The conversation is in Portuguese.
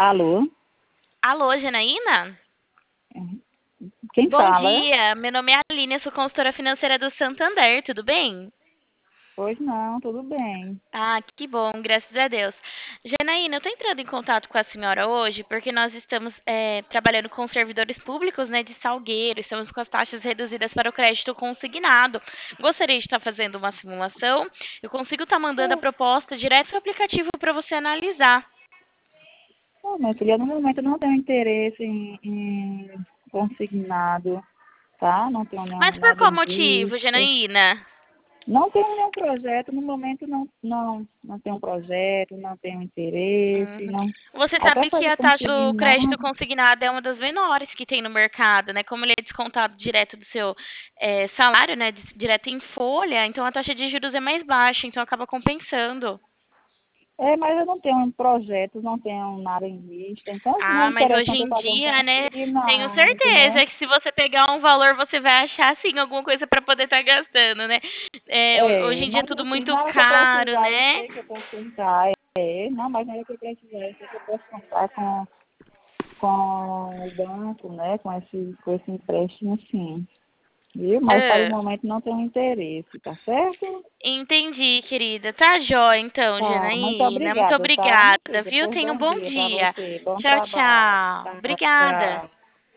Alô? Alô, Janaína? Quem Bom fala? dia, meu nome é Aline, eu sou consultora financeira do Santander, tudo bem? Pois não, tudo bem. Ah, que bom, graças a Deus. Janaína, eu estou entrando em contato com a senhora hoje porque nós estamos trabalhando com servidores públicos, né, de Salgueiro, estamos com as taxas reduzidas para o crédito consignado. Gostaria de estar fazendo uma simulação, eu consigo estar mandando a proposta direto para o aplicativo para você analisar. Minha filha, no momento não tenho interesse em consignado, tá? Não tenho Mas por nada qual em motivo, vista. Janaína? Não tenho nenhum projeto, no momento não tenho projeto, não tenho interesse, Uhum. não. Você Até sabe que fazer a taxa do crédito consignado, consignado é uma das menores que tem no mercado, né? Como ele é descontado direto do seu salário, né? Direto em folha, então a taxa de juros é mais baixa, então acaba compensando. mas eu não tenho um projeto, não tenho nada em vista. Então, não é Ah, mas hoje interessante eu em fazer um dia, né? Tenho consignado, né? certeza que se você pegar um valor, você vai achar, sim, alguma coisa para poder estar gastando, né? Hoje em dia é Mas tudo assim, muito na hora que eu caro, precisar, eu né? sei que eu posso contar. Não, mas na hora que eu precisar, eu sei que eu posso contar com o banco, né? Com esse empréstimo, sim. Viu? Mas para o Ah, momento não tenho interesse, tá certo? entendi, querida. Tá jóia, então, Tá, muito Janaína. Muito obrigada, tá, minha obrigada, filha? viu? Pois Tenha um bom bom dia para dia. você, bom Tchau, trabalho. tchau. Tá, Obrigada. tchau.